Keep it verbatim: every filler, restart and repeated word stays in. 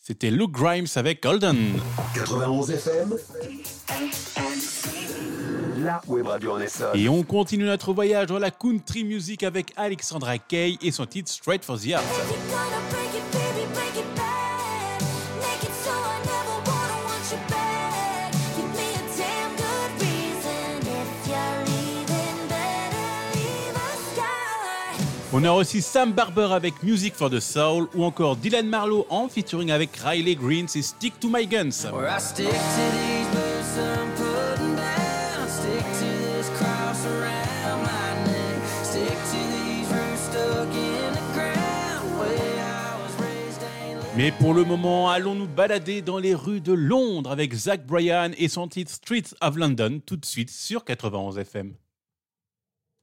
C'était Luke Grimes avec Golden. quatre-vingt-onze F M, la web radio en Essonne. Et on continue notre voyage dans la country music avec Alexandra Kay et son titre Straight for the Heart. On a aussi Sam Barber avec Music for the Soul ou encore Dylan Marlowe en featuring avec Riley Green, c'est Stick to My Guns. Mais pour le moment, allons nous balader dans les rues de Londres avec Zach Bryan et son titre Streets of London tout de suite sur quatre-vingt-onze F M.